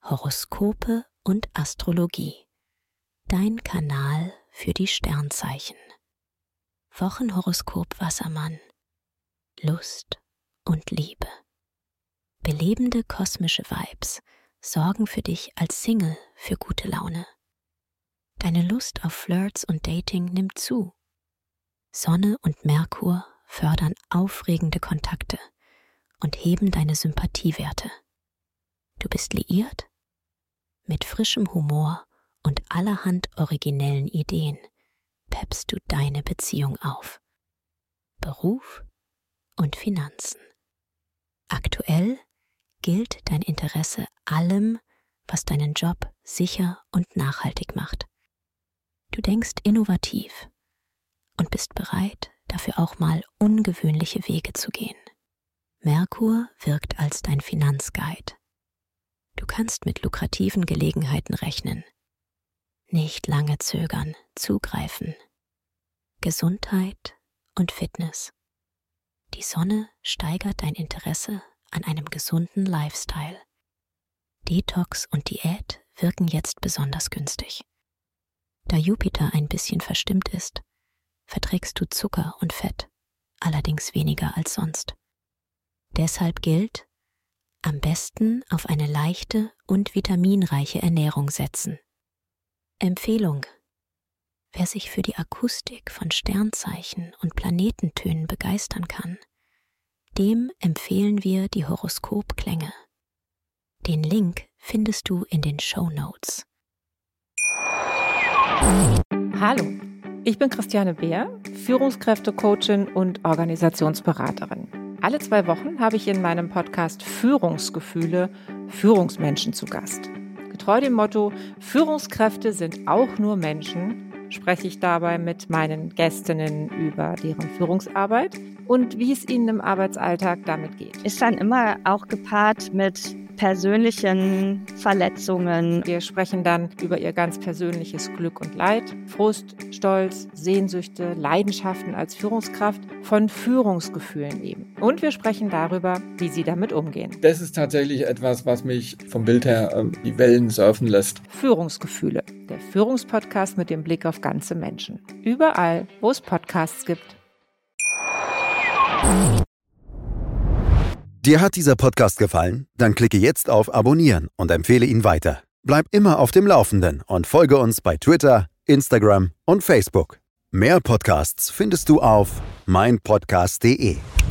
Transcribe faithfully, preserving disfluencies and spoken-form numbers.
Horoskope und Astrologie. Dein Kanal für die Sternzeichen. Wochenhoroskop Wassermann. Lust und Liebe. Belebende kosmische Vibes sorgen für dich als Single für gute Laune. Deine Lust auf Flirts und Dating nimmt zu. Sonne und Merkur fördern aufregende Kontakte und heben deine Sympathiewerte. Du bist liiert? Mit frischem Humor und allerhand originellen Ideen peppst du deine Beziehung auf. Beruf und Finanzen. Aktuell gilt dein Interesse allem, was deinen Job sicher und nachhaltig macht. Du denkst innovativ und bist bereit, dafür auch mal ungewöhnliche Wege zu gehen. Merkur wirkt als dein Finanzguide. Du kannst mit lukrativen Gelegenheiten rechnen. Nicht lange zögern, zugreifen. Gesundheit und Fitness. Die Sonne steigert dein Interesse an einem gesunden Lifestyle. Detox und Diät wirken jetzt besonders günstig. Da Jupiter ein bisschen verstimmt ist, verträgst du Zucker und Fett, allerdings weniger als sonst. Deshalb gilt, am besten auf eine leichte und vitaminreiche Ernährung setzen. Empfehlung: Wer sich für die Akustik von Sternzeichen und Planetentönen begeistern kann, dem empfehlen wir die Horoskopklänge. Den Link findest du in den Shownotes. Hallo, ich bin Christiane Beer, Führungskräftecoachin und Organisationsberaterin. Alle zwei Wochen habe ich in meinem Podcast Führungsgefühle Führungsmenschen zu Gast. Getreu dem Motto, Führungskräfte sind auch nur Menschen, spreche ich dabei mit meinen Gästinnen über deren Führungsarbeit und wie es ihnen im Arbeitsalltag damit geht. Ist dann immer auch gepaart mit persönlichen Verletzungen. Wir sprechen dann über ihr ganz persönliches Glück und Leid, Frust, Stolz, Sehnsüchte, Leidenschaften als Führungskraft, von Führungsgefühlen eben. Und wir sprechen darüber, wie sie damit umgehen. Das ist tatsächlich etwas, was mich vom Bild her äh, die Wellen surfen lässt. Führungsgefühle, der Führungspodcast mit dem Blick auf ganze Menschen. Überall, wo es Podcasts gibt. Dir hat dieser Podcast gefallen? Dann klicke jetzt auf Abonnieren und empfehle ihn weiter. Bleib immer auf dem Laufenden und folge uns bei Twitter, Instagram und Facebook. Mehr Podcasts findest du auf mein podcast punkt de.